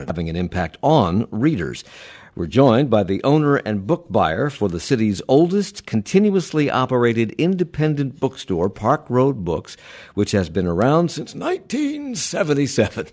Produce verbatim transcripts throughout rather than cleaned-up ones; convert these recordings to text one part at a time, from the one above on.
management having an impact on readers. We're joined by the owner and book buyer for the city's oldest continuously operated independent bookstore, Park Road Books, which has been around since nineteen seventy-seven.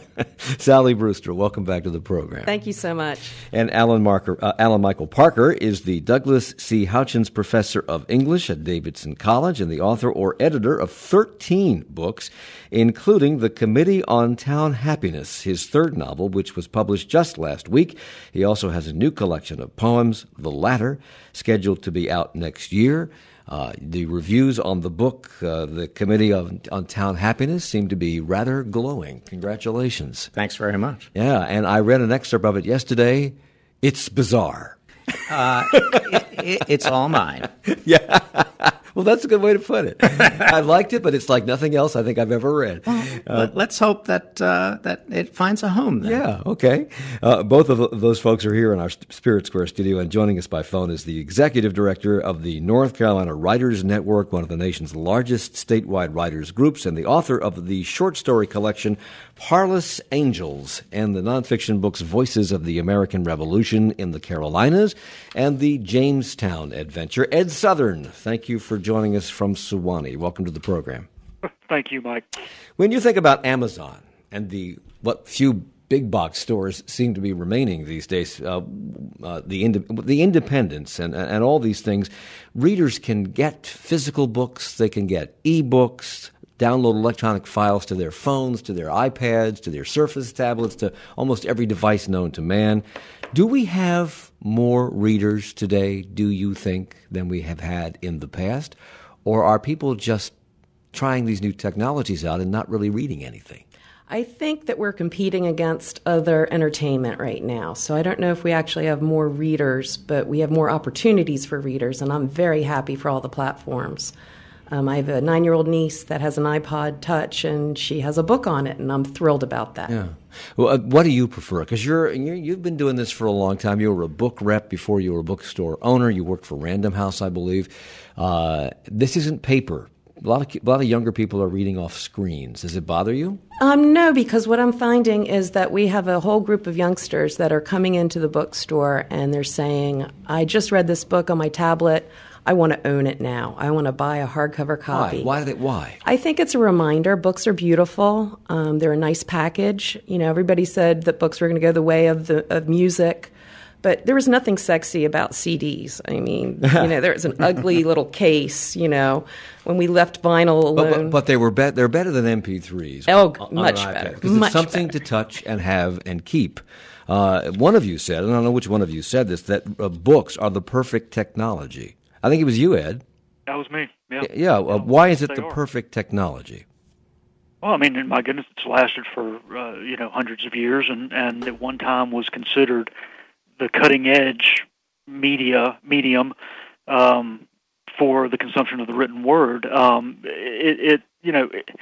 Sally Brewster, welcome back to the program. Thank you so much. And Alan, Marker, uh, Alan Michael Parker is the Douglas C. Houchins Professor of English at Davidson College and the author or editor of thirteen books, including The Committee on Town Happiness, his third novel, which was published just last week. He also has a new collection of poems, The Latter, scheduled to be out next year. Uh, the reviews on the book, uh, The Committee on, on Town Happiness, seem to be rather glowing. Congratulations. Thanks very much. Yeah, and I read an excerpt of it yesterday. It's bizarre. Uh, it, it, it's all mine. Yeah. Well, that's a good way to put it. I liked it, but it's like nothing else I think I've ever read. Uh, Let's hope that uh, that it finds a home then. Yeah, okay. Uh, both of those folks are here in our Spirit Square studio, and joining us by phone is the executive director of the North Carolina Writers Network, one of the nation's largest statewide writers groups, and the author of the short story collection Parlous Angels and the nonfiction books Voices of the American Revolution in the Carolinas and the Jamestown Adventure. Ed Southern, thank you for joining us from Suwannee. Welcome to the program. Thank you, Mike. When you think about Amazon and the what few big box stores seem to be remaining these days, uh, uh, the ind- the independents and and all these things, readers can get physical books, they can get e-books, download electronic files to their phones, to their iPads, to their Surface tablets, to almost every device known to man. Do we have more readers today, do you think, than we have had in the past? Or are people just trying these new technologies out and not really reading anything? I think that we're competing against other entertainment right now. So I don't know if we actually have more readers, but we have more opportunities for readers, and I'm very happy for all the platforms. Um, I have a nine-year-old niece that has an iPod Touch, and she has a book on it, and I'm thrilled about that. Yeah. Well, uh, what do you prefer? Because you're, you're you've been doing this for a long time. You were a book rep before you were a bookstore owner. You worked for Random House, I believe. Uh, this isn't paper. A lot of a lot of younger people are reading off screens. Does it bother you? Um, no, because what I'm finding is that we have a whole group of youngsters that are coming into the bookstore, and they're saying, "I just read this book on my tablet. I want to own it now. I want to buy a hardcover copy." Why? Why did it? Why? I think it's a reminder. Books are beautiful. Um, they're a nice package. You know, everybody said that books were going to go the way of the of music, but there was nothing sexy about C Ds. I mean, you know, there was an ugly little case. You know, when we left vinyl alone. But, but, but they were be- they're better than M P threes. Oh, on, much on better. Because much it's something better. to touch and have and keep. Uh, one of you said, and I don't know which one of you said this, that uh, books are the perfect technology. I think it was you, Ed. That was me. Yeah. Yeah. Uh, why is it They the are. perfect technology? Well, I mean, my goodness, it's lasted for uh, you know hundreds of years, and, and at one time was considered the cutting edge media medium um, for the consumption of the written word. Um, it, it you know it,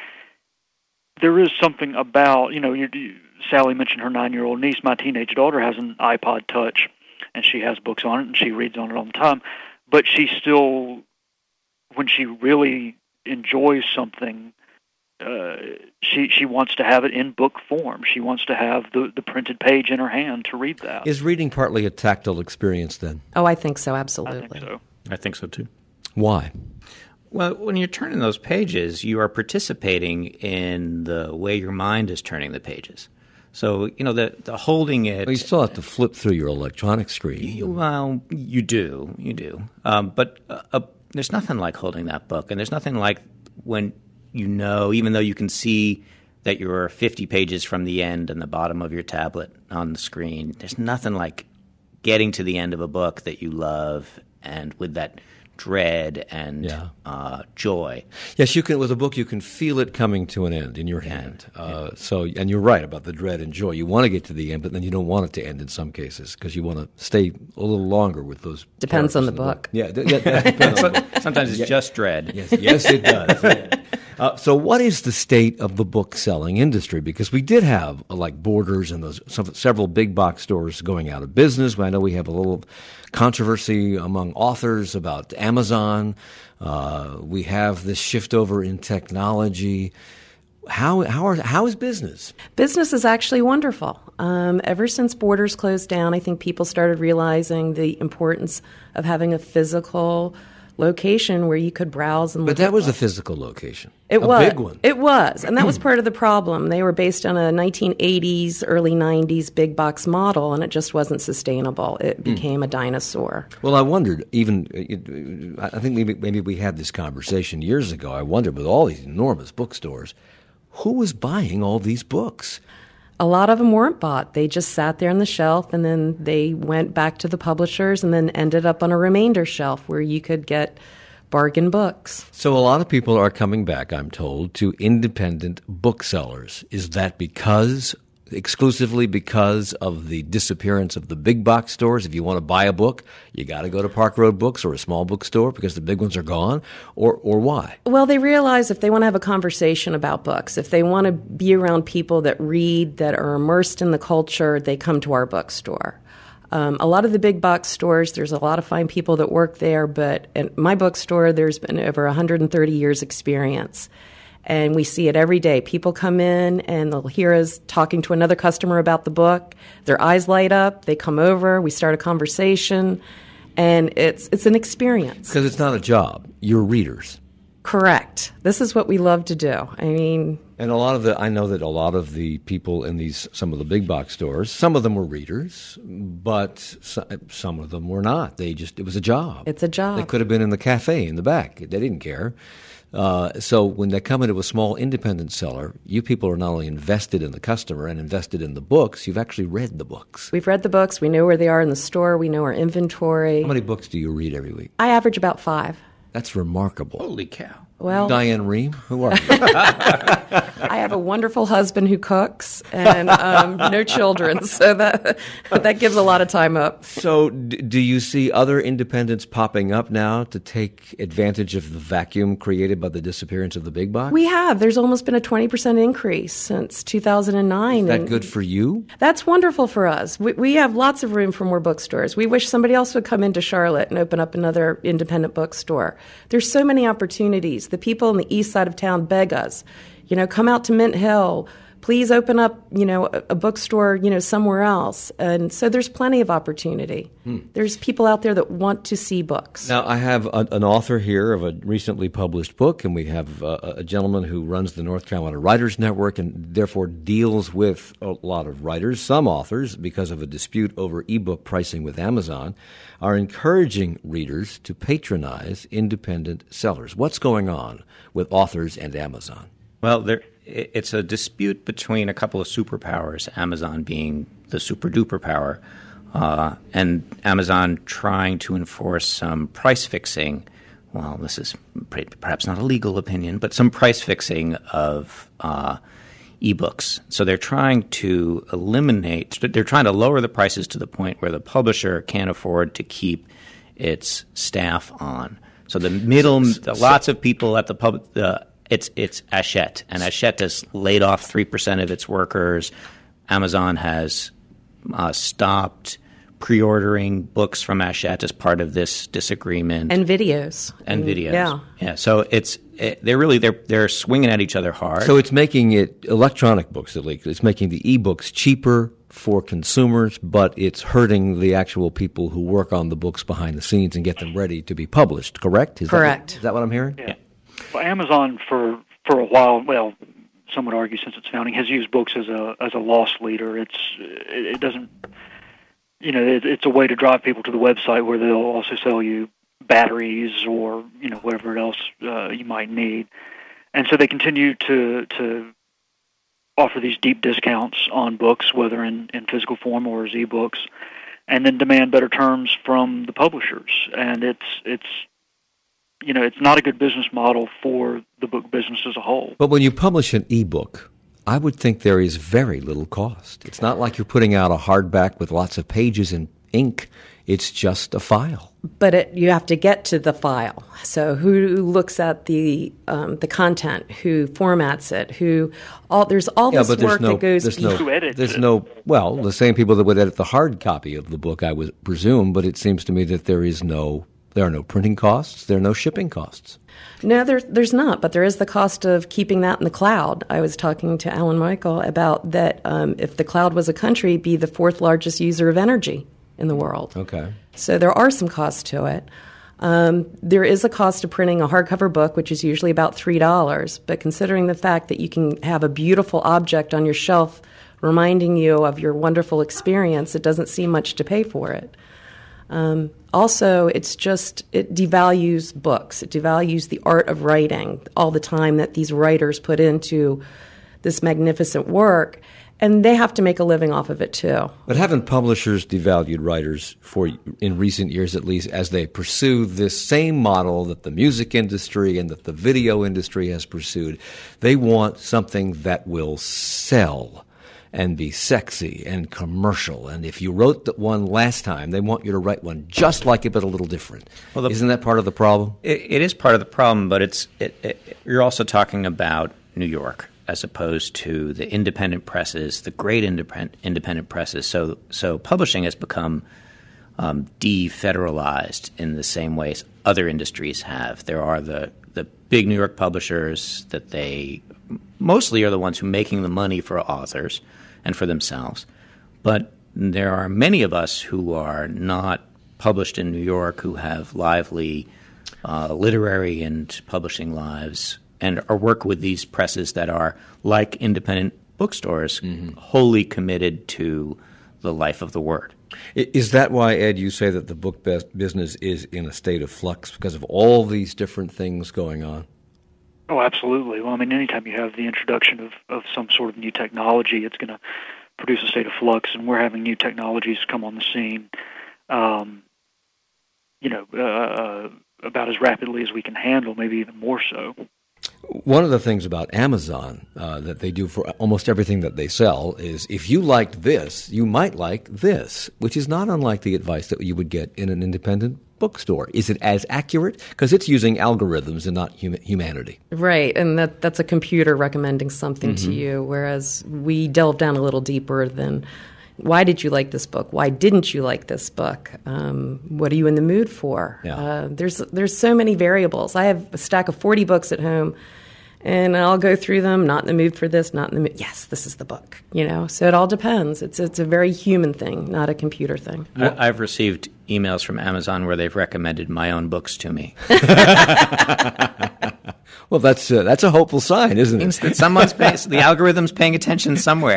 there is something about you know you, you, Sally mentioned her nine-year-old niece. My teenage daughter has an iPod Touch, and she has books on it, and she reads on it all the time. But she still, when she really enjoys something, uh, she she wants to have it in book form. She wants to have the, the printed page in her hand to read that. Is reading partly a tactile experience then? Oh, I think so, I absolutely. think so. I think so too. Why? Well, when you're turning those pages, you are participating in the way your mind is turning the pages. So, you know, the, the holding it... Well, you still have to flip through your electronic screen. You, well, you do. You do. Um, but uh, uh, there's nothing like holding that book. And there's nothing like when you know, even though you can see that you're fifty pages from the end and the bottom of your tablet on the screen, there's nothing like getting to the end of a book that you love and with that dread and Yeah. uh, joy. Yes, you can. With a book, you can feel it coming to an end in your hand. Uh, yeah. So, and you're right about the dread and joy. You want to get to the end, but then you don't want it to end in some cases because you want to stay a little longer with those. Depends on characters the in book. Yeah, th- yeah, that depends on the book. Sometimes it's Yeah. just dread. Yes, yes, it does. Yeah. Uh, so, what is the state of the book selling industry? Because we did have uh, like Borders and those some, several big box stores going out of business. I know we have a little controversy among authors about Amazon. Uh, we have this shift over in technology. How how are, how is business? Business is actually wonderful. Um, ever since borders closed down, I think people started realizing the importance of having a physical location where you could browse and look. But that at was books. a physical location. It a was. big one. It was. And that was part of the problem. They were based on a nineteen eighties, early nineties big box model, and it just wasn't sustainable. It became mm. a dinosaur. Well, I wondered, even, I think maybe, maybe we had this conversation years ago. I wondered, with all these enormous bookstores, who was buying all these books? A lot of them weren't bought. They just sat there on the shelf, and then they went back to the publishers and then ended up on a remainder shelf where you could get bargain books. So a lot of people are coming back, I'm told, to independent booksellers. Is that because, exclusively because of the disappearance of the big box stores? If you want to buy a book, you got to go to Park Road Books or a small bookstore because the big ones are gone? Or or why? Well, they realize if they want to have a conversation about books, if they want to be around people that read, that are immersed in the culture, they come to our bookstore. Um, a lot of the big box stores, there's a lot of fine people that work there, but in my bookstore, there's been over one hundred thirty years experience. And we see it every day. People come in and they'll hear us talking to another customer about the book. Their eyes light up. They come over. We start a conversation. And it's it's an experience. Because it's not a job. You're readers. Correct. This is what we love to do. I mean... And a lot of the, I know that a lot of the people in these, some of the big box stores, some of them were readers, but some of them were not. They just, it was a job. It's a job. They could have been in the cafe in the back. They didn't care. Uh, so when they come into a small independent seller, you people are not only invested in the customer and invested in the books, you've actually read the books. We've read the books. We know where they are in the store. We know our inventory. How many books do you read every week? I average about five. That's remarkable. Holy cow. Well, Diane Rehm, who are you? I have a wonderful husband who cooks and um, no children, so that that gives a lot of time up. So d- do you see other independents popping up now to take advantage of the vacuum created by the disappearance of the big box? We have. There's almost been a twenty percent increase since two thousand nine. Is that good for you? That's wonderful for us. We, we have lots of room for more bookstores. We wish somebody else would come into Charlotte and open up another independent bookstore. There's so many opportunities. The people on the east side of town beg us, you know, come out to Mint Hill. Please open up, you know, a, a bookstore, you know, somewhere else. And so there's plenty of opportunity. Hmm. There's people out there that want to see books. Now, I have a, an author here of a recently published book, and we have a, a gentleman who runs the North Carolina Writers Network and therefore deals with a lot of writers. Some authors, because of a dispute over ebook pricing with Amazon, are encouraging readers to patronize independent sellers. What's going on with authors and Amazon? Well, there, it's a dispute between a couple of superpowers, Amazon being the super-duper power, uh, and Amazon trying to enforce some price fixing. Well, this is perhaps not a legal opinion, but some price fixing of uh, ebooks. So they're trying to eliminate – they're trying to lower the prices to the point where the publisher can't afford to keep its staff on. So the middle – lots of people at the pub uh, – It's it's Hachette, and Hachette has laid off three percent of its workers. Amazon has uh, stopped pre-ordering books from Hachette as part of this disagreement. And videos. And and, videos. Yeah. Yeah. So it's it, they're really they're they're swinging at each other hard. So it's making it electronic books at least. It's making the ebooks cheaper for consumers, but it's hurting the actual people who work on the books behind the scenes and get them ready to be published. Correct? Is Correct. That, is that what I'm hearing? Yeah. Yeah. Well, Amazon for for a while, well, some would argue since its founding, has used books as a as a loss leader. It's it, it doesn't, you know, it, it's a way to drive people to the website where they'll also sell you batteries or you know whatever else uh, you might need, and so they continue to to offer these deep discounts on books, whether in, in physical form or as ebooks, and then demand better terms from the publishers, and it's it's. You know, it's not a good business model for the book business as a whole. But when you publish an ebook, I would think there is very little cost. It's not like you're putting out a hardback with lots of pages and ink. It's just a file. But it, you have to get to the file. So who looks at the um, the content? Who formats it? Who all there's all yeah, this but there's work no, that goes. There's no, Who edits there's it? no. Well, the same people that would edit the hard copy of the book, I would presume. But it seems to me that there is no There are no printing costs. There are no shipping costs. No, there, there's not, but there is the cost of keeping that in the cloud. I was talking to Alan Michael about that um, if the cloud was a country, it'd be the fourth largest user of energy in the world. Okay. So there are some costs to it. Um, there is a cost of printing a hardcover book, which is usually about three dollars, but considering the fact that you can have a beautiful object on your shelf reminding you of your wonderful experience, it doesn't seem much to pay for it. Um, also, it's just, it devalues books. It devalues the art of writing, all the time that these writers put into this magnificent work, and they have to make a living off of it too. But haven't publishers devalued writers for, in recent years at least, as they pursue this same model that the music industry and that the video industry has pursued? They want something that will sell and be sexy and commercial. And if you wrote the one last time, they want you to write one just like it, but a little different. Well, the, Isn't that part of the problem? It, it is part of the problem, but it's it, it, you're also talking about New York as opposed to the independent presses, the great independent independent presses. So, so publishing has become um, defederalized in the same ways other industries have. There are the the big New York publishers that they mostly are the ones who are making the money for authors and for themselves. But there are many of us who are not published in New York, who have lively uh, literary and publishing lives, and or work with these presses that are like independent bookstores, mm-hmm. wholly committed to the life of the word. Is that why, Ed, you say that the book business is in a state of flux because of all these different things going on? Oh, absolutely. Well, I mean, anytime you have the introduction of, of some sort of new technology, it's going to produce a state of flux, and we're having new technologies come on the scene, um, you know, uh, about as rapidly as we can handle, maybe even more so. One of the things about Amazon uh, that they do for almost everything that they sell is if you liked this, you might like this, which is not unlike the advice that you would get in an independent bookstore. Is it as accurate? Because it's using algorithms and not hum- humanity. Right, and that that's a computer recommending something mm-hmm. to you, whereas we delve down a little deeper than why did you like this book? Why didn't you like this book? Um, what are you in the mood for? Yeah. Uh, there's there's so many variables. I have a stack of forty books at home, and I'll go through them, not in the mood for this, not in the mood. Yes, this is the book, you know? So it all depends. It's it's a very human thing, not a computer thing. I, I've received emails from Amazon where they've recommended my own books to me. Well, that's uh, that's a hopeful sign, isn't it? Means that someone's pay- the algorithm's paying attention somewhere.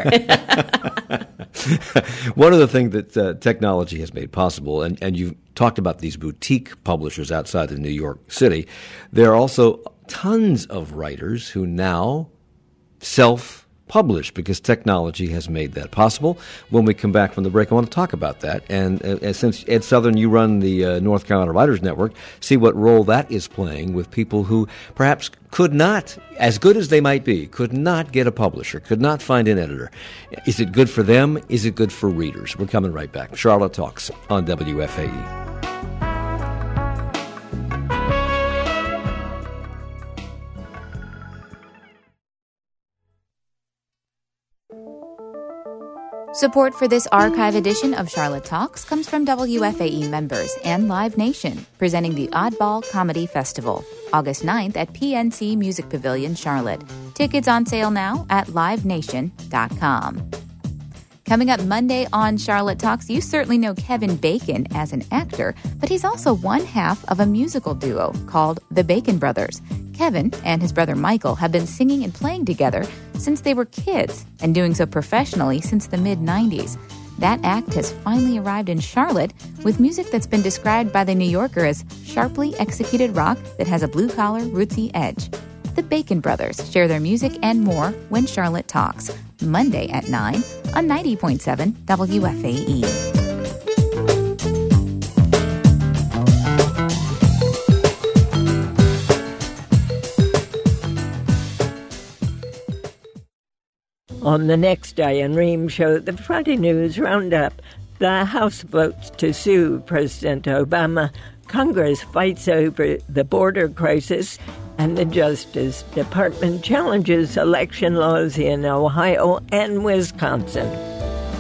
One of the things that uh, technology has made possible, and, and you've talked about these boutique publishers outside of New York City, there are also tons of writers who now self-publish because technology has made that possible. When we come back from the break, I want to talk about that. And uh, since, Ed Southern, you run the uh, North Carolina Writers Network, see what role that is playing with people who perhaps could not, as good as they might be, could not get a publisher, could not find an editor. Is it good for them? Is it good for readers? We're coming right back. Charlotte Talks on W F A E. Support for this archive edition of Charlotte Talks comes from W F A E members and Live Nation, presenting the Oddball Comedy Festival, August ninth at P N C Music Pavilion, Charlotte. Tickets on sale now at live nation dot com. Coming up Monday on Charlotte Talks, you certainly know Kevin Bacon as an actor, but he's also one half of a musical duo called the Bacon Brothers. Kevin and his brother Michael have been singing and playing together since they were kids and doing so professionally since the mid nineties. That act has finally arrived in Charlotte with music that's been described by The New Yorker as sharply executed rock that has a blue-collar, rootsy edge. The Bacon Brothers share their music and more when Charlotte Talks, Monday at nine on ninety point seven W F A E. On the next Diane Rehm Show, the Friday News Roundup. The House votes to sue President Obama. Congress fights over the border crisis. And the Justice Department challenges election laws in Ohio and Wisconsin.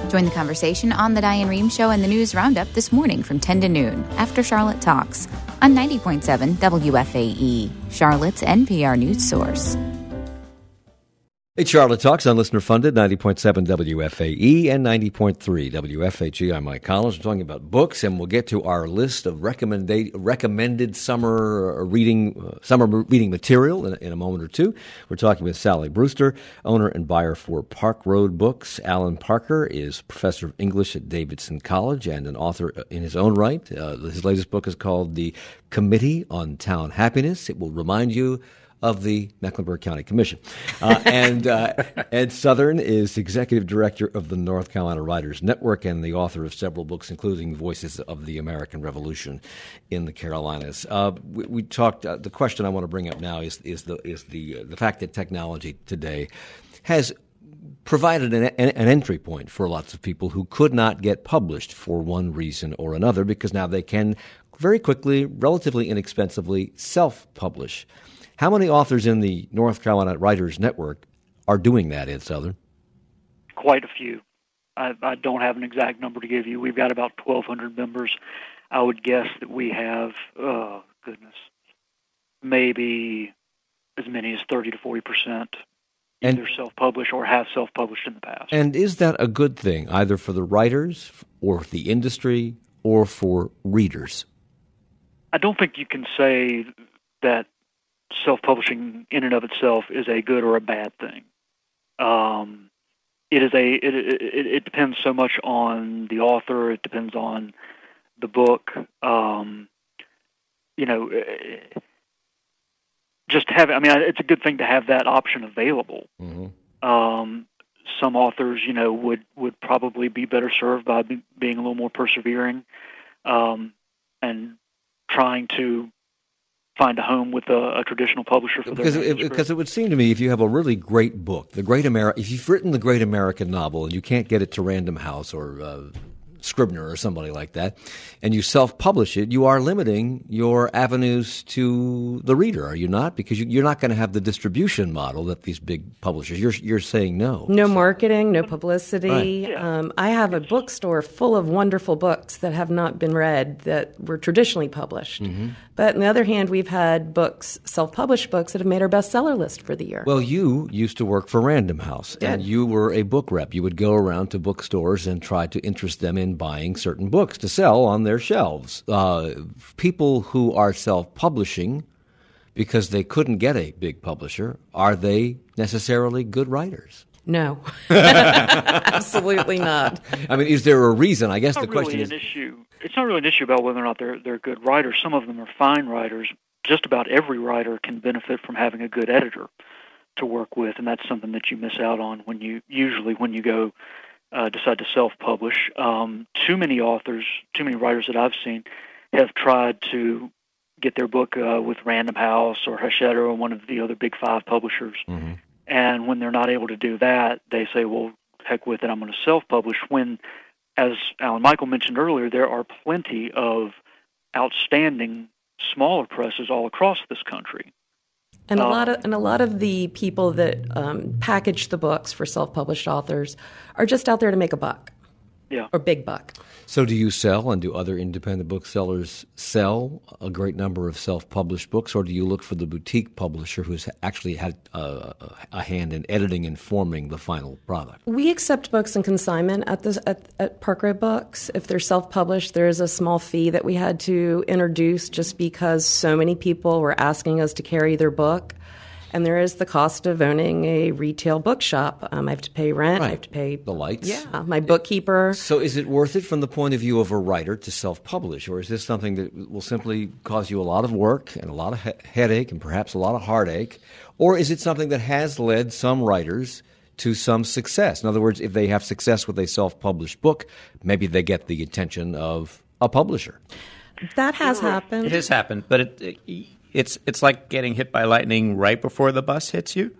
Join the conversation on The Diane Rehm Show and the News Roundup this morning from ten to noon after Charlotte Talks on ninety point seven W F A E, Charlotte's N P R news source. It's Charlotte Talks on listener-funded ninety point seven W F A E and ninety point three W F H E. I'm Mike Collins. We're talking about books, and we'll get to our list of recommended recommended summer reading uh, summer reading material in, in a moment or two. We're talking with Sally Brewster, owner and buyer for Park Road Books. Alan Parker is professor of English at Davidson College and an author in his own right. Uh, his latest book is called The Committee on Town Happiness. It will remind you of the Mecklenburg County Commission. Uh, and uh, Ed Southern is executive director of the North Carolina Writers Network and the author of several books, including Voices of the American Revolution in the Carolinas. Uh, we, we talked. Uh, the question I want to bring up now is is the is the uh, the fact that technology today has provided an, an, an entry point for lots of people who could not get published for one reason or another, because now they can very quickly, relatively inexpensively, self-publish. How many authors in the North Carolina Writers Network are doing that, Ed Southern? Quite a few. I, I don't have an exact number to give you. We've got about twelve hundred members. I would guess that we have, oh, goodness, maybe as many as thirty to forty percent either and, self-publish or have self-published in the past. And is that a good thing, either for the writers or the industry or for readers? I don't think you can say that self-publishing in and of itself is a good or a bad thing. Um, it is a it, it it depends so much on the author. It depends on the book. Um, you know, just have. I mean, it's a good thing to have that option available. Mm-hmm. Um, some authors, you know, would would probably be better served by be, being a little more persevering um, and trying to find a home with a, a traditional publisher for because their it, because it would seem to me, if you have a really great book, the Great Ameri- if you've written the Great American Novel and you can't get it to Random House or uh, Scribner or somebody like that, and you self-publish it, you are limiting your avenues to the reader, are you not? Because you, you're not going to have the distribution model that these big publishers. You're you're saying no. No marketing, no publicity. Right. Yeah. Um, I have a bookstore full of wonderful books that have not been read that were traditionally published. Mm-hmm. But on the other hand, we've had books, self-published books, that have made our bestseller list for the year. Well, you used to work for Random House, Did. and you were a book rep. You would go around to bookstores and try to interest them in buying certain books to sell on their shelves. Uh, people who are self-publishing because they couldn't get a big publisher, are they necessarily good writers? No, absolutely not. I mean, is there a reason? I guess it's the not question really is... an issue. It's not really an issue about whether or not they're they're good writers. Some of them are fine writers. Just about every writer can benefit from having a good editor to work with, and that's something that you miss out on when you usually when you go uh, decide to self-publish. Um, too many authors, too many writers that I've seen have tried to get their book uh, with Random House or Hachette or one of the other big five publishers. Mm-hmm. And when they're not able to do that, they say, well, heck with it, I'm going to self-publish. When, as Alan Michael mentioned earlier, there are plenty of outstanding smaller presses all across this country. And a um, lot of and a lot of the people that um, package the books for self-published authors are just out there to make a buck. Yeah. Or big buck. So do you sell, and do other independent booksellers sell a great number of self-published books, or do you look for the boutique publisher who's actually had uh, a hand in editing and forming the final product? We accept books in consignment at, the, at, at Park Road Books. If they're self-published, there is a small fee that we had to introduce just because so many people were asking us to carry their book. And there is the cost of owning a retail bookshop. Um, I have to pay rent. Right. I have to pay the lights. Yeah, my bookkeeper. So is it worth it from the point of view of a writer to self-publish, or is this something that will simply cause you a lot of work and a lot of he- headache and perhaps a lot of heartache? Or is it something that has led some writers to some success? In other words, if they have success with a self-published book, maybe they get the attention of a publisher. That has happened. It has happened, but it, it It's it's like getting hit by lightning right before the bus hits you.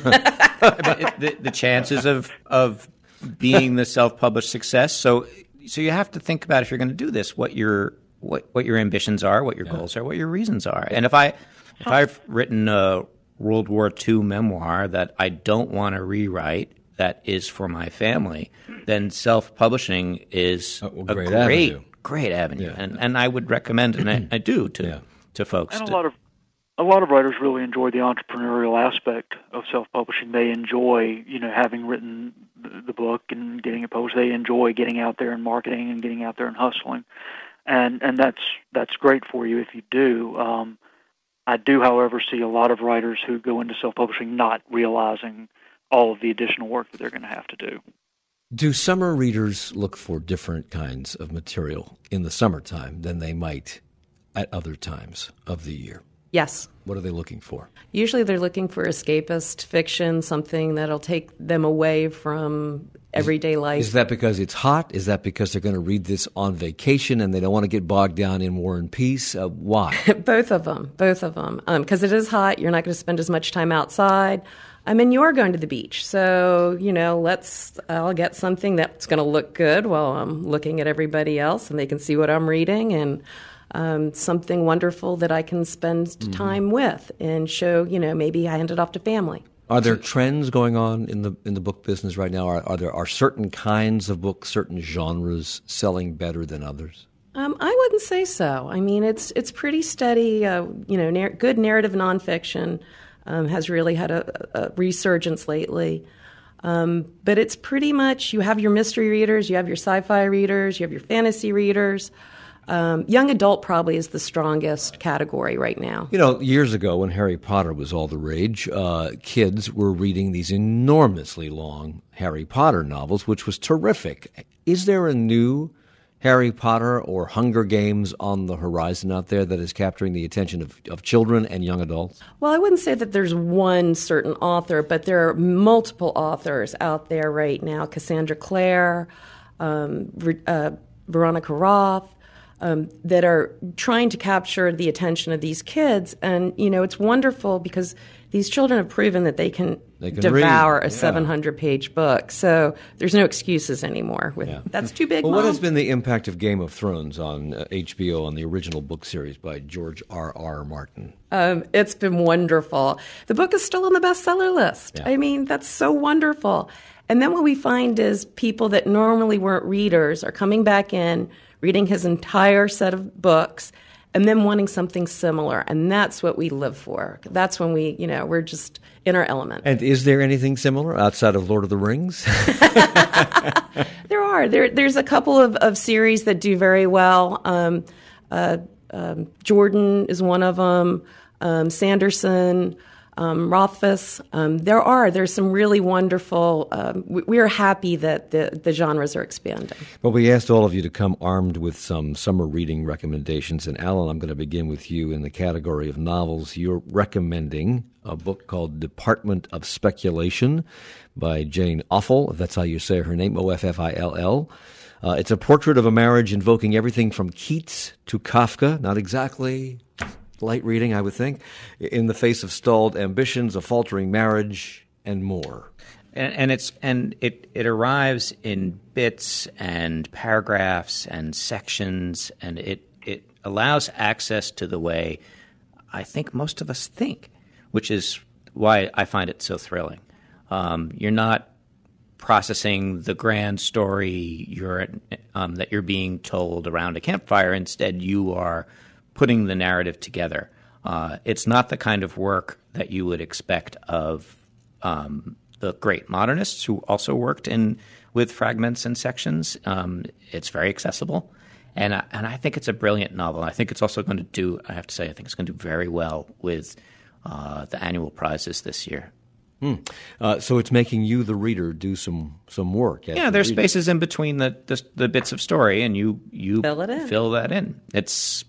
it, the, the chances of of being the self-published success. So so you have to think about, if you're going to do this, what your what, what your ambitions are, what your yeah. goals are, what your reasons are. And if I if I've written a World War Two memoir that I don't want to rewrite, that is for my family, then self-publishing is a great a great avenue. great avenue, Yeah. and and I would recommend, and I, I do to Yeah. to folks. And a to- lot of a lot of writers really enjoy the entrepreneurial aspect of self-publishing. They enjoy, you know, having written the, the book and getting it published. They enjoy getting out there and marketing and getting out there and hustling, and and that's that's great for you if you do. Um, I do, however, see a lot of writers who go into self-publishing not realizing all of the additional work that they're going to have to do. Do summer readers look for different kinds of material in the summertime than they might at other times of the year? Yes. What are they looking for? Usually they're looking for escapist fiction, something that'll take them away from everyday life. Is that because it's hot? Is that because they're going to read this on vacation and they don't want to get bogged down in War and Peace? Uh, why? Both of them, both of them. Because it is hot, you're not going to spend as much time outside. I mean, you are going to the beach, so, you know, let's, I'll get something that's going to look good while I'm looking at everybody else and they can see what I'm reading, and um, something wonderful that I can spend mm-hmm. time with and show, you know, maybe I handed off to family. Are there trends going on in the in the book business right now? Are, are there are certain kinds of books, certain genres selling better than others? Um, I wouldn't say so. I mean, it's it's pretty steady. Uh, you know, nar- good narrative nonfiction um, has really had a, a resurgence lately. Um, but it's pretty much, you have your mystery readers, you have your sci-fi readers, you have your fantasy readers. Um, young adult probably is the strongest category right now. You know, years ago when Harry Potter was all the rage, uh, kids were reading these enormously long Harry Potter novels, which was terrific. Is there a new Harry Potter or Hunger Games on the horizon out there that is capturing the attention of, of children and young adults? Well, I wouldn't say that there's one certain author, but there are multiple authors out there right now. Cassandra Clare, um, uh, Veronica Roth, Um, that are trying to capture the attention of these kids. And, you know, it's wonderful because these children have proven that they can, they can devour read. a Yeah. seven hundred page book. So there's no excuses anymore. With Yeah. That's too big, Well, Mom. what has been the impact of Game of Thrones on uh, H B O, on the original book series by George R. R. Martin? Um, it's been wonderful. The book is still on the bestseller list. Yeah. I mean, that's so wonderful. And then what we find is people that normally weren't readers are coming back in, reading his entire set of books, and then wanting something similar. And that's what we live for. That's when we, you know, we're just in our element. And is there anything similar outside of Lord of the Rings? There are. There, there's a couple of, of series that do very well. Um, uh, um, Jordan is one of them. Um, Sanderson, um, Rothfuss. Um, there are. There's some really wonderful. Um, we, we are happy that the, the genres are expanding. Well, we asked all of you to come armed with some summer reading recommendations. And Alan, I'm going to begin with you in the category of novels. You're recommending a book called Department of Speculation by Jane Offal, if that's how you say her name, O F F I L L. Uh, it's a portrait of a marriage invoking everything from Keats to Kafka. Not exactly light reading, I would think, in the face of stalled ambitions, a faltering marriage, and more. And, and it's and it, it arrives in bits and paragraphs and sections, and it, it allows access to the way I think most of us think, which is why I find it so thrilling. Um, you're not processing the grand story you're, um, that you're being told around a campfire. Instead, you are putting the narrative together. Uh, it's not the kind of work that you would expect of um, the great modernists who also worked in with fragments and sections. Um, it's very accessible, and I, and I think it's a brilliant novel. I think it's also going to do, I have to say, I think it's going to do very well with uh, the annual prizes this year. Hmm. Uh, so it's making you, the reader, do some some work. Yeah, there's reading. spaces in between the, the the bits of story, and you you Fill it in. fill that in. It's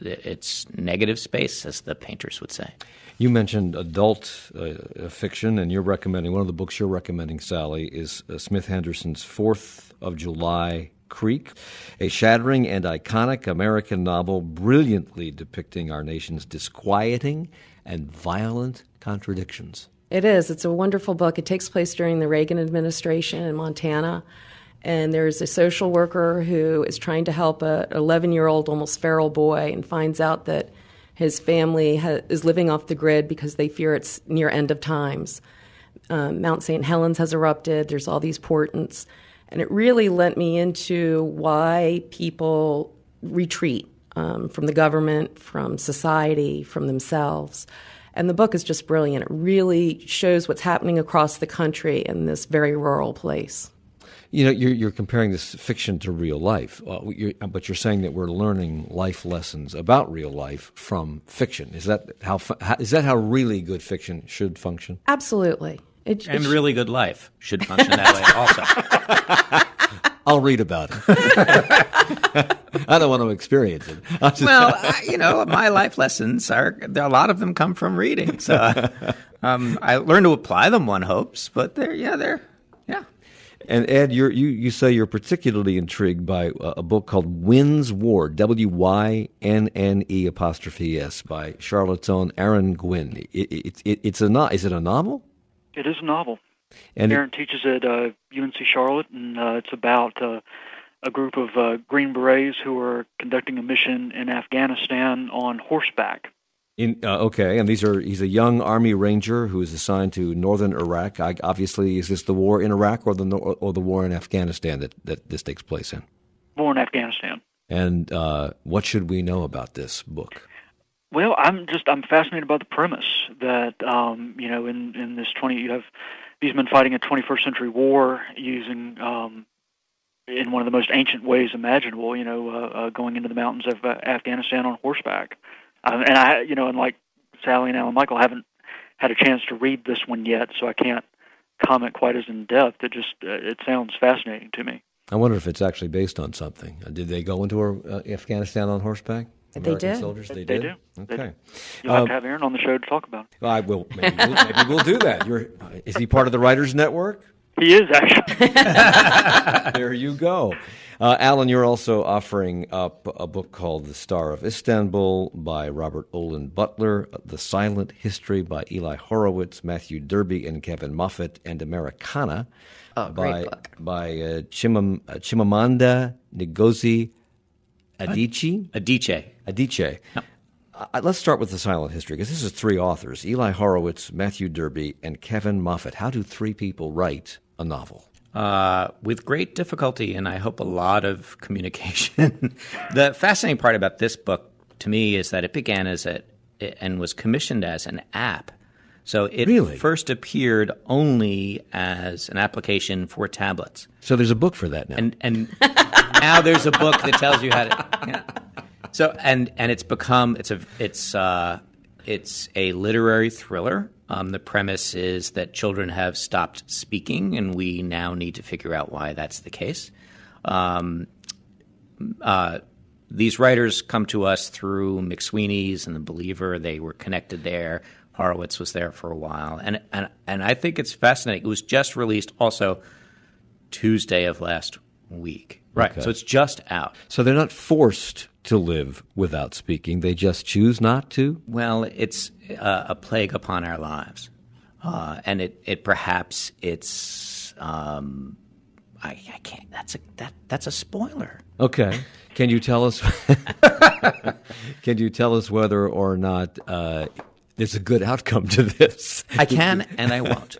it's negative space, as the painters would say. You mentioned adult uh, fiction, and you're recommending, one of the books you're recommending, Sally, is uh, Smith Henderson's fourth of July Creek, a shattering and iconic American novel brilliantly depicting our nation's disquieting and violent contradictions. It is. It's a wonderful book. It takes place during the Reagan administration in Montana. And there's a social worker who is trying to help a eleven-year-old, almost feral boy, and finds out that his family ha- is living off the grid because they fear it's near end of times. um, Mount Saint Helens has erupted. There's all these portents. And it really lent me into why people retreat um, from the government, from society, from themselves. And the book is just brilliant. It really shows what's happening across the country in this very rural place. You know, you're, you're comparing this fiction to real life, uh, you're, but you're saying that we're learning life lessons about real life from fiction. Is that how, how is that how really good fiction should function? Absolutely. It, and it really good life should function that way also. I'll read about it. I don't want to experience it. Just well, I, you know, my life lessons are a lot of them come from reading. So um, I learned to apply them. One hopes, but they're yeah, they're yeah. And Ed, you're, you you say you're particularly intrigued by a, a book called Wynn's War, W Y N N E apostrophe S, by Charlotte's own Erin Gwynn. It, it, it, it's a no, is it a novel? It is a novel. And Erin teaches at uh, U N C Charlotte, and uh, it's about uh, a group of uh, Green Berets who are conducting a mission in Afghanistan on horseback. In, uh, okay, and these are he's a young Army Ranger who is assigned to northern Iraq. I, obviously, is this the war in Iraq or the or the war in Afghanistan that, that this takes place in? War in Afghanistan. And uh, what should we know about this book? Well, I'm just I'm fascinated by the premise that um, you know in, in this twenty you have these men fighting a twenty-first century war using um, in one of the most ancient ways imaginable. You know, uh, uh, going into the mountains of uh, Afghanistan on horseback. Uh, and I, you know, and like Sally and Alan Michael, haven't had a chance to read this one yet, so I can't comment quite as in depth. It just uh, it sounds fascinating to me. I wonder if it's actually based on something. Uh, did they go into uh, Afghanistan on horseback? They American did. soldiers, they, they did. do. Okay. They do. You'll have Um, to have Aaron on the show to talk about it. I will. Maybe we'll, maybe we'll do that. You're, is he part of the Writers Network? He is actually. There you go. Uh, Alan, you're also offering up a book called The Star of Istanbul by Robert Olin Butler, The Silent History by Eli Horowitz, Matthew Derby and Kevin Moffat, and Americana Oh, by, great book. by uh, Chimam, uh, Chimamanda Ngozi Adichie. Adichie. Adichie. Yep. Uh, let's start with The Silent History, because this is three authors, Eli Horowitz, Matthew Derby, and Kevin Moffat. How do three people write a novel? Uh, with great difficulty, and I hope a lot of communication. The fascinating part about this book, to me, is that it began as a and was commissioned as an app. So it Really? first appeared only as an application for tablets, So there's a book for that now. and and now there's a book that tells you how to. Yeah. So and and it's become it's a it's uh, it's a literary thriller. Um, the premise is that children have stopped speaking, and we now need to figure out why that's the case. Um, uh, these writers come to us through McSweeney's and The Believer. They were connected there. Horowitz was there for a while. And, and, and I think it's fascinating. It was just released also Tuesday of last week. Right. Okay. So it's just out. So they're not forced to live without speaking. They just choose not to? Well, it's uh, a plague upon our lives. Uh, and it, it perhaps it's um, I, I can't that's a that that's a spoiler. Okay. Can you tell us Can you tell us whether or not uh, there's a good outcome to this? I can and I won't.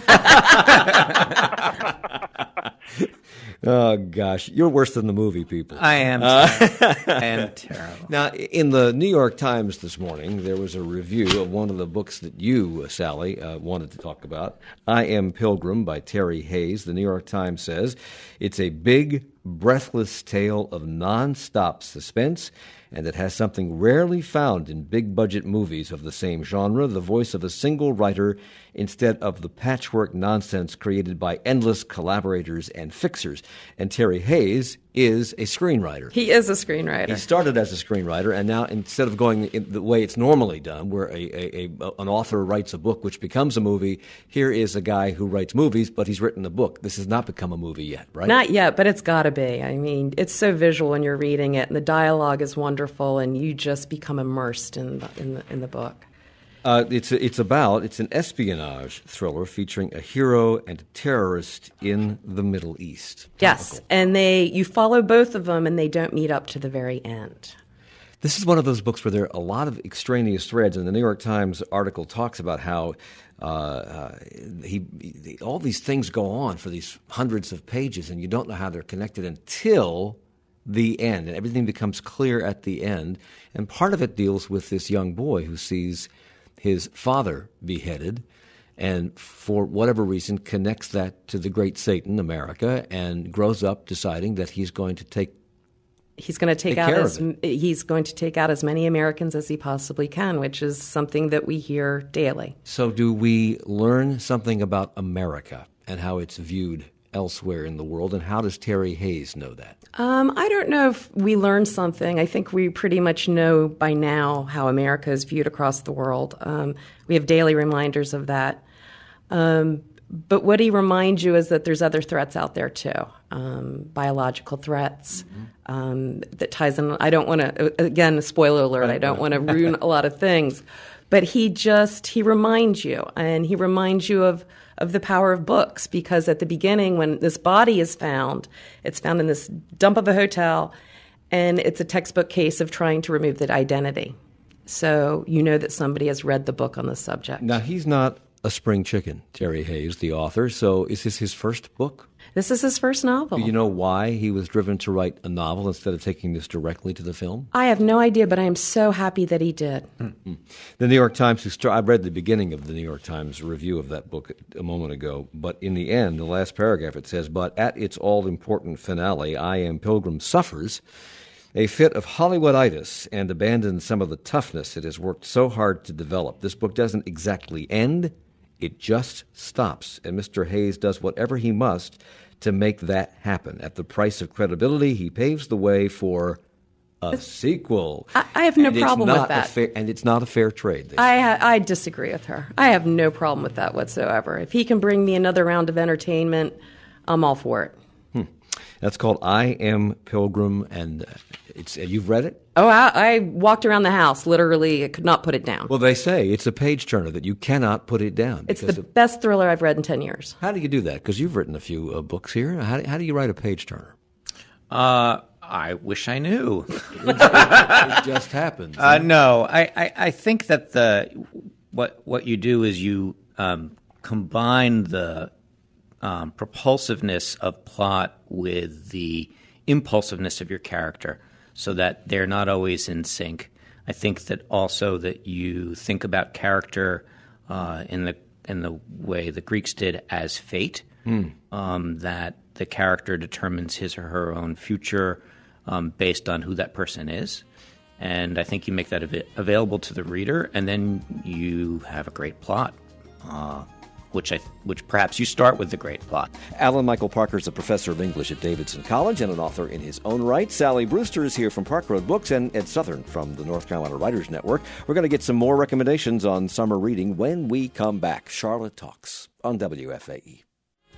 Oh, gosh. You're worse than the movie, people. I am terrible. I am terrible. Now, in the New York Times this morning, there was a review of one of the books that you, Sally, uh, wanted to talk about, I Am Pilgrim by Terry Hayes. The New York Times says it's a big, breathless tale of nonstop suspense, and it has something rarely found in big-budget movies of the same genre, the voice of a single writer instead of the patchwork nonsense created by endless collaborators and fixers. And Terry Hayes is a screenwriter. He is a screenwriter. He started as a screenwriter, and now instead of going in the way it's normally done, where a, a, a an author writes a book which becomes a movie, here is a guy who writes movies, but he's written a book. This has not become a movie yet, right? Not yet, but it's got to be. I mean, it's so visual when you're reading it, and the dialogue is wonderful, and you just become immersed in the, in the, in the book. Uh, it's it's about it's an espionage thriller featuring a hero and a terrorist in the Middle East. Yes, Topical. and they you follow both of them, and they don't meet up to the very end. This is one of those books where there are a lot of extraneous threads, and the New York Times article talks about how uh, uh, he, he all these things go on for these hundreds of pages, and you don't know how they're connected until the end, and everything becomes clear at the end. And part of it deals with this young boy who sees his father beheaded, and for whatever reason connects that to the great Satan, America, and grows up deciding that he's going to take He's going to take, take out care as of it. he's going to take out as many Americans as he possibly can, which is something that we hear daily. So do we learn something about America and how it's viewed elsewhere in the world, and how does Terry Hayes know that? Um, I don't know if we learned something. I think we pretty much know by now how America is viewed across the world. Um, we have daily reminders of that. Um, but what he reminds you is that there's other threats out there too, um, biological threats. Mm-hmm. um, that ties in. I don't want to, again, spoiler alert, right, I don't right. want to ruin a lot of things. But he just, he reminds you, and he reminds you of of the power of books, because at the beginning when this body is found, it's found in this dump of a hotel, and it's a textbook case of trying to remove that identity. So you know that somebody has read the book on the subject. Now, he's not a spring chicken, Terry Hayes, the author, so is this his first book? This is his first novel. Do you know why he was driven to write a novel instead of taking this directly to the film? I have no idea, but I am so happy that he did. Mm-hmm. The New York Times, I read the beginning of the New York Times review of that book a moment ago, but in the end, the last paragraph, it says, "But at its all-important finale, I Am Pilgrim suffers a fit of Hollywooditis and abandons some of the toughness it has worked so hard to develop. This book doesn't exactly end, it just stops, and Mister Hayes does whatever he must to make that happen. At the price of credibility, he paves the way for a sequel." I, I have no and problem with with that. Fair, and it's not a fair trade. I, I disagree with her. I have no problem with that whatsoever. If he can bring me another round of entertainment, I'm all for it. Hmm. That's called I Am Pilgrim, and it's you've read it? Oh, I, I walked around the house. Literally, I could not put it down. Well, they say it's a page-turner that you cannot put it down. It's the of, best thriller I've read in ten years. How do you do that? Because you've written a few uh, books here. How do, how do you write a page-turner? Uh, I wish I knew. it, it just happens. Uh, no, I, I, I think that the what what you do is you um, combine the um, propulsiveness of plot with the impulsiveness of your character, so that they're not always in sync. I think that also that you think about character uh, in the in the way the Greeks did as fate, mm. um, that the character determines his or her own future um, based on who that person is. And I think you make that av- available to the reader, and then you have a great plot. Uh, Which I, which perhaps you start with the great plot. Alan Michael Parker is a professor of English at Davidson College and an author in his own right. Sally Brewster is here from Park Road Books, and Ed Southern from the North Carolina Writers Network. We're going to get some more recommendations on summer reading when we come back. Charlotte Talks on W F A E.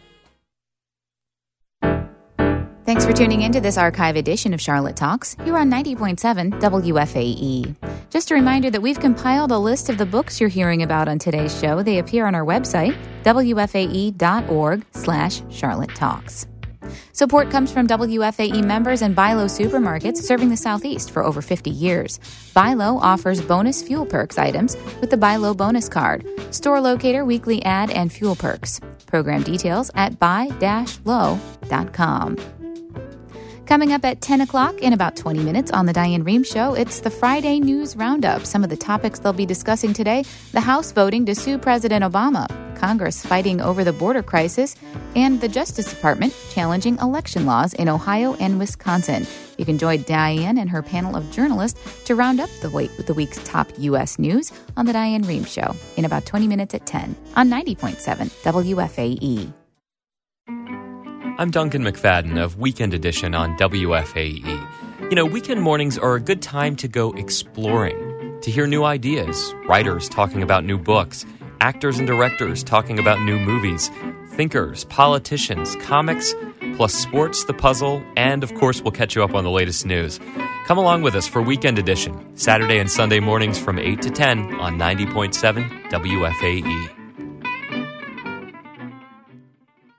Thanks for tuning in to this archive edition of Charlotte Talks here on ninety point seven W F A E. Just a reminder that we've compiled a list of the books you're hearing about on today's show. They appear on our website, W F A E dot org slash Charlotte Talks. Support comes from W F A E members and Bilo supermarkets serving the Southeast for over fifty years. Bilo offers bonus fuel perks items with the Bilo bonus card, store locator, weekly ad, and fuel perks. Program details at buy dash low dot com. Coming up at ten o'clock in about twenty minutes on The Diane Rehm Show, it's the Friday News Roundup. Some of the topics they'll be discussing today: the House voting to sue President Obama, Congress fighting over the border crisis, and the Justice Department challenging election laws in Ohio and Wisconsin. You can join Diane and her panel of journalists to round up the, week, the week's top U S news on The Diane Rehm Show in about twenty minutes at ten on ninety point seven W F A E. I'm Duncan McFadden of Weekend Edition on W F A E. You know, weekend mornings are a good time to go exploring, to hear new ideas, writers talking about new books, actors and directors talking about new movies, thinkers, politicians, comics, plus sports, the puzzle, and of course we'll catch you up on the latest news. Come along with us for Weekend Edition, Saturday and Sunday mornings from eight to ten on ninety point seven W F A E.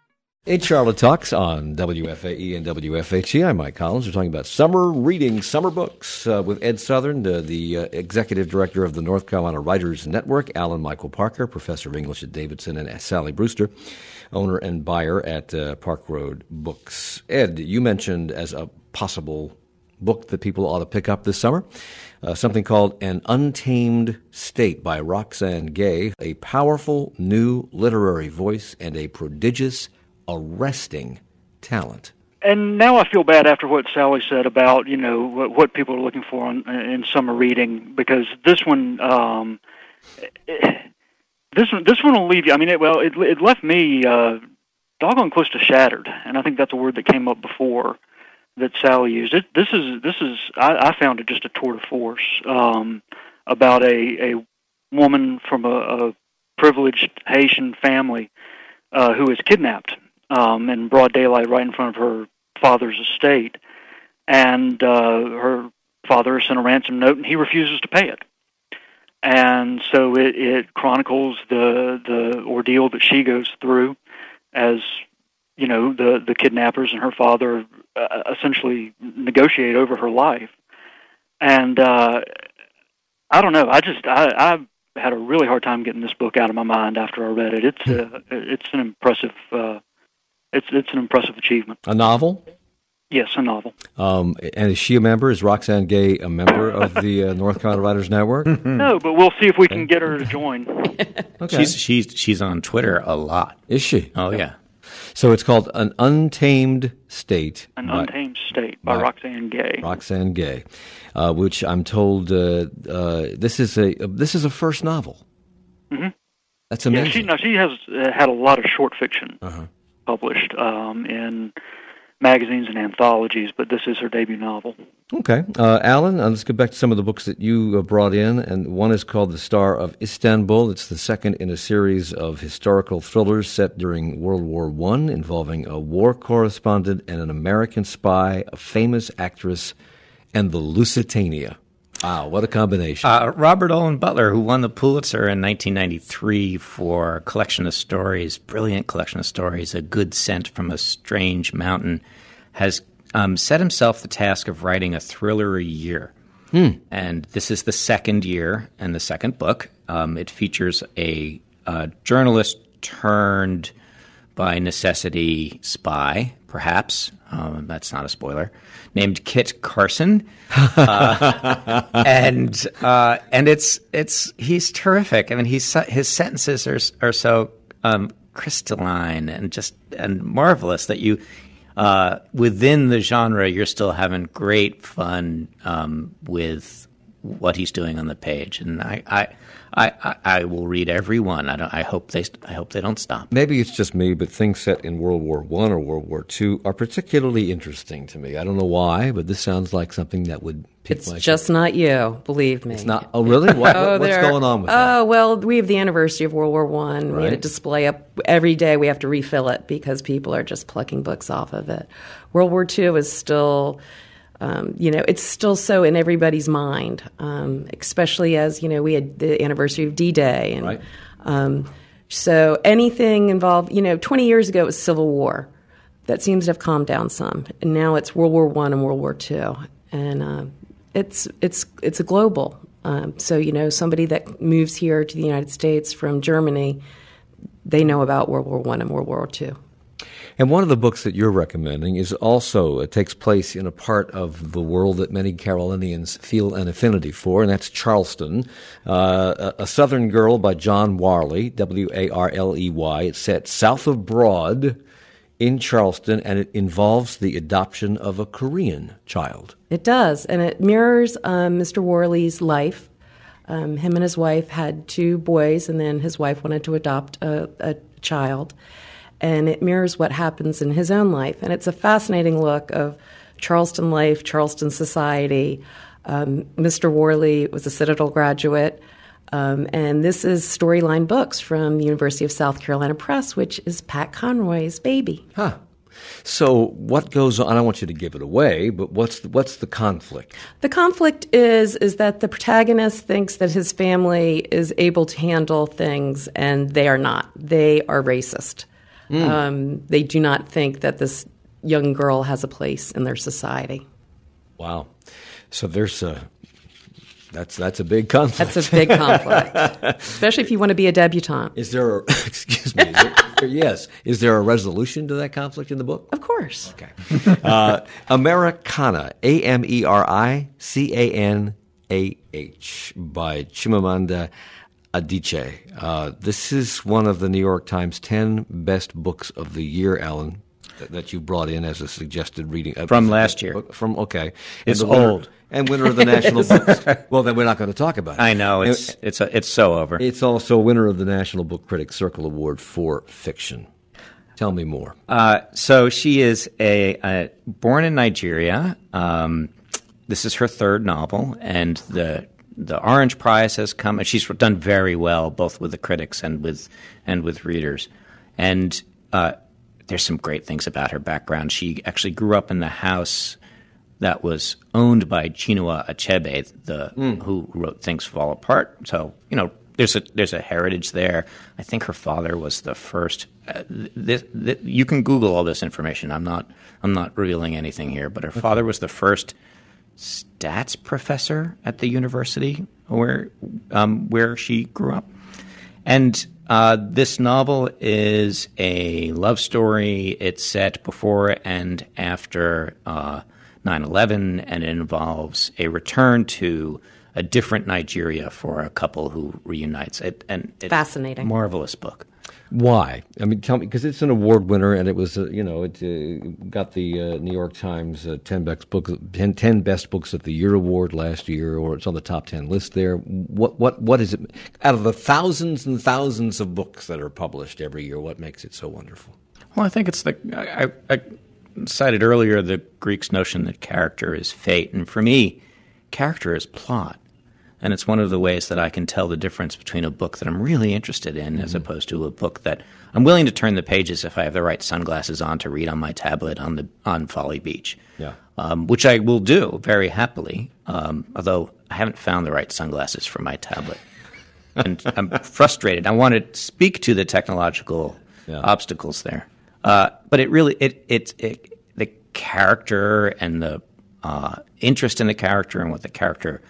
It's Charlotte Talks on W F A E and W F H E. I'm Mike Collins. We're talking about summer reading, summer books uh, with Ed Southern, the, the uh, executive director of the North Carolina Writers Network, Alan Michael Parker, professor of English at Davidson, and Sally Brewster, owner and buyer at uh, Park Road Books. Ed, you mentioned as a possible book that people ought to pick up this summer, uh, something called An Untamed State by Roxane Gay, a powerful new literary voice and a prodigious arresting talent. And now I feel bad after what Sally said about, you know, what, what people are looking for in, in summer reading, because this one, um, this one, this one will leave you. I mean, it, well, it, it left me uh, doggone close to shattered, and I think that's a word that came up before that Sally used. It, this is this is I, I found it just a tour de force um, about a a woman from a, a privileged Haitian family uh, who is kidnapped. Um, in broad daylight right in front of her father's estate. And uh, her father sent a ransom note, and he refuses to pay it. And so it, it chronicles the the ordeal that she goes through as, you know, the, the kidnappers and her father uh, essentially negotiate over her life. And uh, I don't know, I just, I, I had a really hard time getting this book out of my mind after I read it. It's, uh, it's an impressive uh It's it's an impressive achievement. A novel? Yes, a novel. Um, and is she a member? Is Roxane Gay a member of the uh, North Carolina Writers Network? No, but we'll see if we can get her to join. Okay. She's she's she's on Twitter a lot. Is she? Oh yeah. So it's called An Untamed State. An by, Untamed State by, by Roxane Gay. Roxane Gay, uh, which I'm told uh, uh, this is a this is a first novel. Mm-hmm. That's amazing. Yeah, she, no, she has uh, had a lot of short fiction. Uh-huh. Published um, in magazines and anthologies, but this is her debut novel. Okay. Uh, Alan, uh, let's get back to some of the books that you uh, brought in, and one is called The Star of Istanbul. It's the second in a series of historical thrillers set during World War One, involving a war correspondent and an American spy, a famous actress, and the Lusitania. Wow, what a combination. Uh, Robert Olin Butler, who won the Pulitzer in nineteen ninety-three for a collection of stories, brilliant collection of stories, A Good Scent from a Strange Mountain, has um, set himself the task of writing a thriller a year. Hmm. And this is the second year and the second book. Um, it features a uh, journalist turned by necessity spy, perhaps. Um, that's not a spoiler. Named Kit Carson, uh, and uh, and it's it's he's terrific. I mean, he's his sentences are are so um, crystalline and just and marvelous that you uh, within the genre you're still having great fun um, with what he's doing on the page. And I I, I, I will read every one. I don't. I hope they I hope they don't stop. Maybe it's just me, but things set in World War One or World War Two are particularly interesting to me. I don't know why, but this sounds like something that would pique It's my just not you, believe me. It's not. Oh, really? What, oh, what's going on with that? Oh, well, we have the anniversary of World War One. We had a Right. display up every day. We have to refill it because people are just plucking books off of it. World War Two is still. Um, you know, it's still so in everybody's mind, um, especially as, you know, we had the anniversary of D-Day. And Right. um, so anything involved, you know, twenty years ago it was Civil War. That seems to have calmed down some. And now it's World War One and World War Two. And uh, it's, it's, it's a global. Um, so, you know, somebody that moves here to the United States from Germany, they know about World War One and World War Two. And one of the books that you're recommending is also, it takes place in a part of the world that many Carolinians feel an affinity for, and that's Charleston. Uh, a, a Southern Girl by John Warley, W A R L E Y. It's set south of Broad in Charleston, and it involves the adoption of a Korean child. It does, and it mirrors um, Mister Worley's life. Um, him and his wife had two boys, and then his wife wanted to adopt a, a child. And it mirrors what happens in his own life. And it's a fascinating look of Charleston life, Charleston society. Um, Mister Worley was a Citadel graduate. Um, and this is Storyline Books from the University of South Carolina Press, which is Pat Conroy's baby. Huh. So what goes on? I don't want you to give it away, but what's the, what's the conflict? The conflict is is that the protagonist thinks that his family is able to handle things, and they are not. They are racist. Mm. Um, they do not think that this young girl has a place in their society. Wow. So there's a that's that's a big conflict. That's a big conflict, especially if you want to be a debutante. Is there a, excuse me? Is there, yes. Is there a resolution to that conflict in the book? Of course. Okay. Uh, Americana, A M E R I C A N A H, by Chimamanda Adichie. Uh, this is one of the New York Times ten best books of the year, Alan, that, that you brought in as a suggested reading. Uh, From last year. Book, from Okay. It's and winner, old. And winner of the National Books. Well, then we're not going to talk about it. I know. It's, and, it's, a, it's so over. It's also winner of the National Book Critics Circle Award for fiction. Tell me more. Uh, so she is a, a born in Nigeria. Um, this is her third novel, and the the Orange Prize has come, and she's done very well both with the critics and with and with readers. And uh, there's some great things about her background. She actually grew up in the house that was owned by Chinua Achebe, the mm. who wrote Things Fall Apart. So you know, there's a there's a heritage there. I think her father was the first. Uh, this, this, you can Google all this information. I'm not I'm not revealing anything here, but her okay. father was the first stats professor at the university where um, where she grew up. And uh, this novel is a love story. It's set before and after uh, nine eleven, and it involves a return to a different Nigeria for a couple who reunites. It, and it's fascinating, marvelous book. Why? I mean, tell me, because it's an award winner, and it was, uh, you know, it uh, got the uh, New York Times uh, ten best books, ten, ten best books of the year award last year, or it's on the top ten list there. What, what, what is it? Out of the thousands and thousands of books that are published every year, what makes it so wonderful? Well, I think it's the I, I cited earlier the Greeks' notion that character is fate, and for me, character is plot. And it's one of the ways that I can tell the difference between a book that I'm really interested in mm-hmm. as opposed to a book that I'm willing to turn the pages if I have the right sunglasses on to read on my tablet on the on Folly Beach, yeah. um, which I will do very happily, um, although I haven't found the right sunglasses for my tablet. And I'm frustrated. I want to speak to the technological yeah. obstacles there. Uh, but it really it, it, it the character and the uh, interest in the character and what the character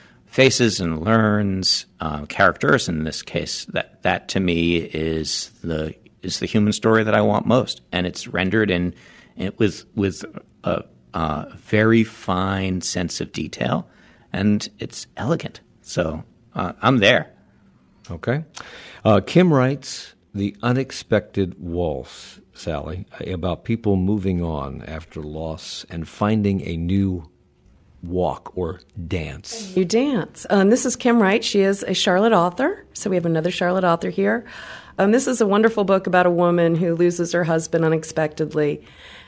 faces and learns, uh, characters in this case, that that to me is the is the human story that I want most, and it's rendered in, in with with a, a very fine sense of detail, and it's elegant. So uh, I'm there. Okay, uh, Kim writes The Unexpected Waltz, Sally, about people moving on after loss and finding a new walk or dance. You dance. Um, this is Kim Wright. She is a Charlotte author. So we have another Charlotte author here. Um, this is a wonderful book about a woman who loses her husband unexpectedly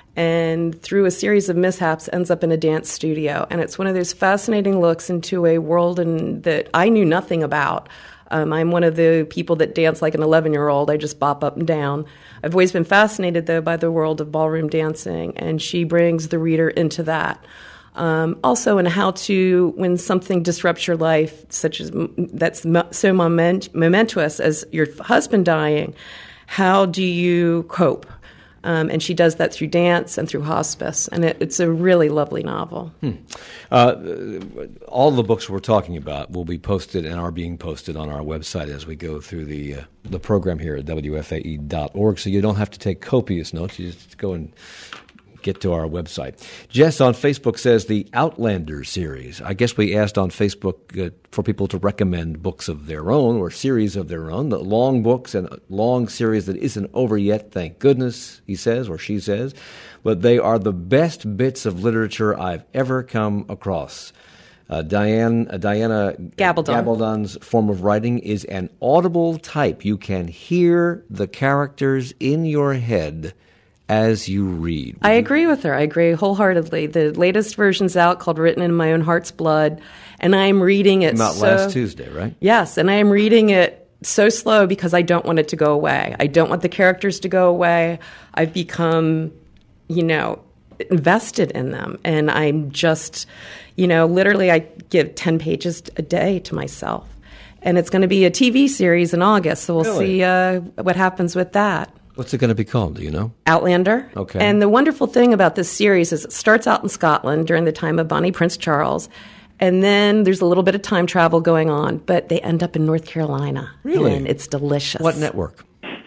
and through a series of mishaps ends up in a dance studio. And it's one of those fascinating looks into a world in, that I knew nothing about. Um, I'm one of the people that dance like an eleven-year-old. I just bop up and down. I've always been fascinated, though, by the world of ballroom dancing, and she brings the reader into that. Um, also in how to, when something disrupts your life, such as that's so moment, momentous as your husband dying, how do you cope? Um, and she does that through dance and through hospice, and it, it's a really lovely novel. Hmm. Uh, all the books we're talking about will be posted and are being posted on our website as we go through the uh, the program here at W F A E dot org, so you don't have to take copious notes. You just go and get to our website. Jess on Facebook says the Outlander series. I guess we asked on Facebook uh, for people to recommend books of their own or series of their own, the long books and a long series that isn't over yet, thank goodness, he says, or she says. But they are the best bits of literature I've ever come across. Uh, Diane, uh, Diana Gabaldon. Gabaldon's form of writing is an audible type. You can hear the characters in your head as you read. I agree with her. I agree wholeheartedly. The latest version's out called Written in My Own Heart's Blood, and I'm reading it About so, last Tuesday, right? Yes, and I am reading it so slow because I don't want it to go away. I don't want the characters to go away. I've become, you know, invested in them, and I'm just, you know, literally I give ten pages a day to myself. And it's going to be a T V series in August, so we'll Really? see uh, what happens with that. What's it going to be called? Do you know? Outlander. Okay. And the wonderful thing about this series is it starts out in Scotland during the time of Bonnie Prince Charles, and then there's a little bit of time travel going on, but they end up in North Carolina. Really? And it's delicious. What network?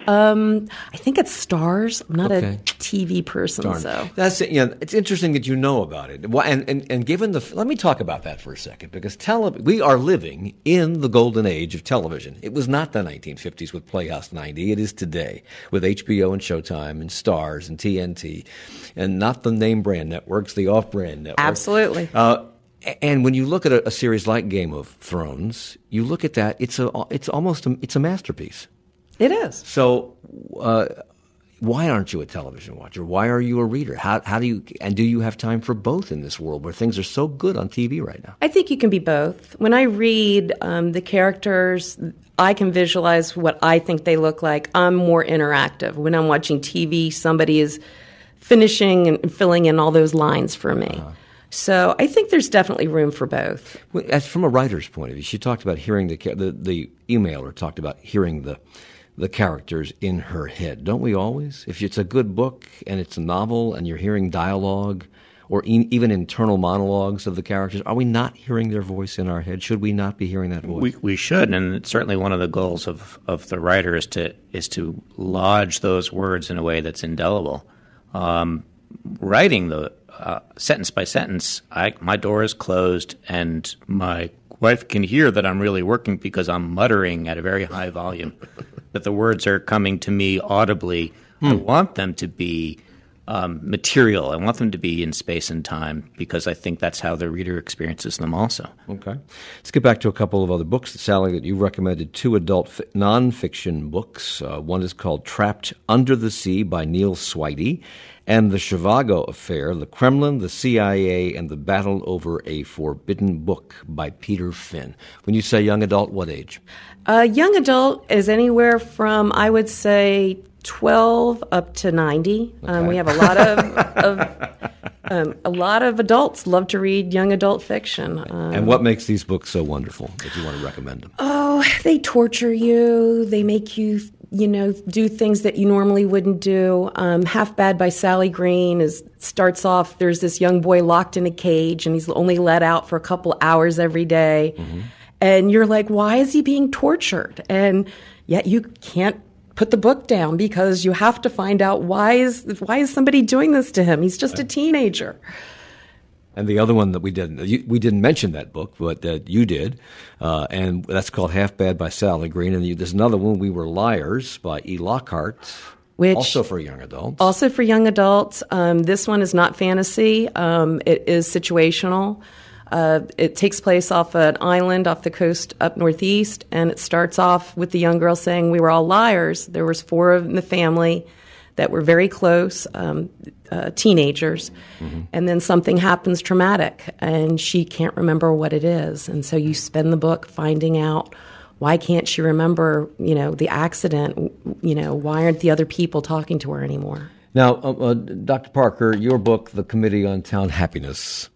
Um, I think it's Stars. I'm not Okay. a T V person, Darn. so. That's it. You know, it's interesting that you know about it. Why- And, and, and given the, let me talk about that for a second, because tele, we are living in the golden age of television. It was not the nineteen fifties with Playhouse ninety. It is today with H B O and Showtime and Stars and T N T, and not the name brand networks, the off brand networks. Absolutely. Uh, and when you look at a, a series like Game of Thrones, you look at that. It's a, it's almost, a, it's a masterpiece. It is. So, uh, why aren't you a television watcher? Why are you a reader? How, how do you, and do you have time for both in this world where things are so good on T V right now? I think you can be both. When I read um, the characters, I can visualize what I think they look like. I'm more interactive. When I'm watching T V, somebody is finishing and filling in all those lines for me. Uh-huh. So I think there's definitely room for both. As from a writer's point of view, she talked about hearing the the, the emailer talked about hearing the the characters in her head. Don't we always? If it's a good book and it's a novel and you're hearing dialogue or e- even internal monologues of the characters, are we not hearing their voice in our head? Should we not be hearing that voice? We we should, and it's certainly one of the goals of, of the writer is to is to lodge those words in a way that's indelible. Um, writing the uh, sentence by sentence, I, my door is closed, and my wife can hear that I'm really working because I'm muttering at a very high volume. That the words are coming to me audibly. Hmm. I want them to be um, material. I want them to be in space and time because I think that's how the reader experiences them also. Okay. Let's get back to a couple of other books, Sally, that you recommended, two adult fi- nonfiction books. Uh, one is called Trapped Under the Sea by Neil Swidey, and The Zhivago Affair, The Kremlin, the C I A, and the Battle Over a Forbidden Book by Peter Finn. When you say young adult, what age? Uh, young adult is anywhere from, I would say, twelve up to ninety. Okay. Um, we have a lot of, of um, a lot of adults love to read young adult fiction. Um, and what makes these books so wonderful that you want to recommend them? Oh, they torture you. They make you, you know, do things that you normally wouldn't do. Um, Half Bad by Sally Green is starts off. There's this young boy locked in a cage, and he's only let out for a couple hours every day. Mm-hmm. And you're like, why is he being tortured? And yet you can't put the book down because you have to find out why is why is somebody doing this to him? He's just a teenager. And the other one that we didn't you, we didn't mention that book, but uh, you did, uh, and that's called Half Bad by Sally Green. And you, there's another one, We Were Liars by E. Lockhart, which also for young adults. Also for young adults. Um, this one is not fantasy. Um, it is situational. Uh, it takes place off an island off the coast up northeast, and it starts off with the young girl saying, we were all liars. There was four in the family that were very close, um, uh, teenagers, mm-hmm. and then something happens traumatic, and she can't remember what it is. And so you spend the book finding out, why can't she remember, you know, the accident? You know, why aren't the other people talking to her anymore? Now, uh, uh, Doctor Parker, your book, The Committee on Town Happiness,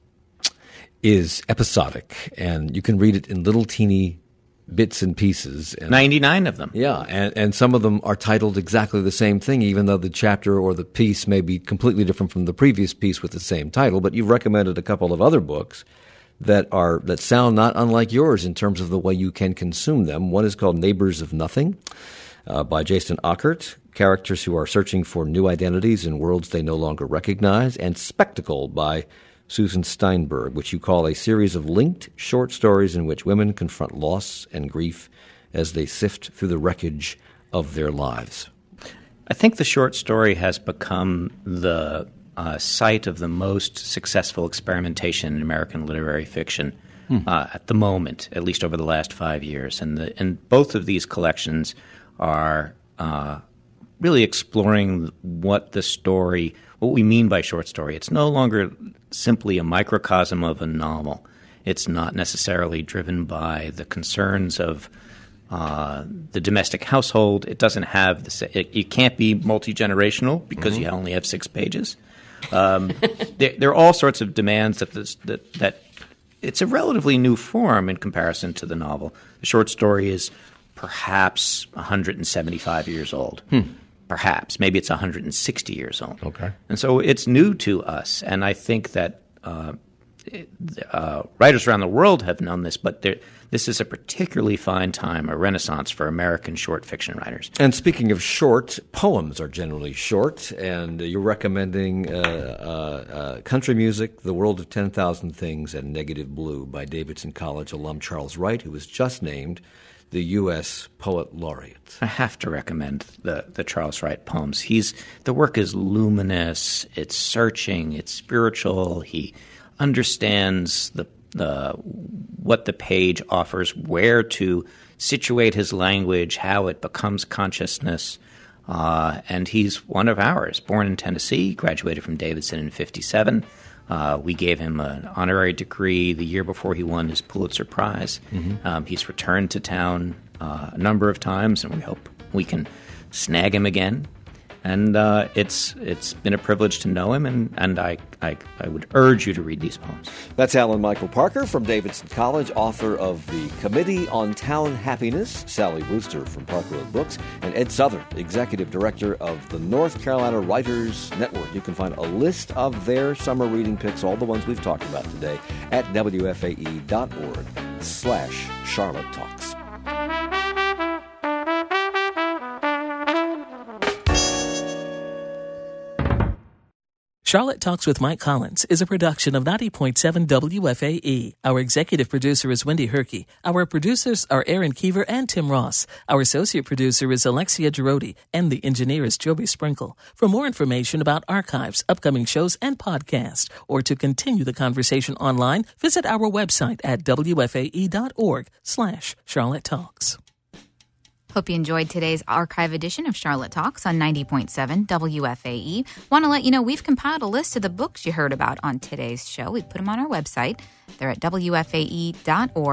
is episodic, and you can read it in little teeny bits and pieces. And, ninety-nine of them. Yeah, and, and some of them are titled exactly the same thing, even though the chapter or the piece may be completely different from the previous piece with the same title. But you've recommended a couple of other books that are that sound not unlike yours in terms of the way you can consume them. One is called Neighbors of Nothing uh, by Jason Ockert, characters who are searching for new identities in worlds they no longer recognize, and Spectacle by Susan Steinberg, which you call a series of linked short stories in which women confront loss and grief as they sift through the wreckage of their lives. I think the short story has become the uh, site of the most successful experimentation in American literary fiction hmm. uh, at the moment, at least over the last five years. And, the, and both of these collections are uh, really exploring what the story, what we mean by short story. It's no longer simply a microcosm of a novel. It's not necessarily driven by the concerns of uh, the domestic household. It doesn't have the. It, it can't be multi-generational because mm-hmm. you only have six pages. Um, there, there are all sorts of demands that, this, that that it's a relatively new form in comparison to the novel. The short story is perhaps one hundred seventy-five years old. Hmm. perhaps. Maybe it's one hundred sixty years old. Okay. And so it's new to us. And I think that uh, uh, writers around the world have known this, but this is a particularly fine time, a renaissance for American short fiction writers. And speaking of short, poems are generally short, and you're recommending uh, uh, uh, Country Music, The World of ten thousand Things, and Negative Blue by Davidson College alum Charles Wright, who was just named the U S Poet Laureate. I have to recommend the, the Charles Wright poems. He's the work is luminous, it's searching, it's spiritual. He understands the the what the page offers, where to situate his language, how it becomes consciousness. Uh, and he's one of ours. Born in Tennessee, graduated from Davidson in fifty-seven. Uh, we gave him an honorary degree the year before he won his Pulitzer Prize. Mm-hmm. Um, he's returned to town uh, a number of times, and we hope we can snag him again. And uh, it's it's been a privilege to know him, and, and I, I I would urge you to read these poems. That's Alan Michael Parker from Davidson College, author of The Committee on Town Happiness, Sally Brewster from Parker Road Books, and Ed Southern, Executive Director of the North Carolina Writers Network. You can find a list of their summer reading picks, all the ones we've talked about today, at W F A E dot org slash Charlotte Talks. Charlotte Talks with Mike Collins is a production of ninety point seven W F A E. Our executive producer is Wendy Herkey. Our producers are Aaron Keever and Tim Ross. Our associate producer is Alexia Girodi, and the engineer is Joby Sprinkle. For more information about archives, upcoming shows, and podcasts, or to continue the conversation online, visit our website at W F A E dot org slash Charlotte Talks. Hope you enjoyed today's archive edition of Charlotte Talks on ninety point seven W F A E. Want to let you know we've compiled a list of the books you heard about on today's show. We put them on our website. They're at W F A E dot org.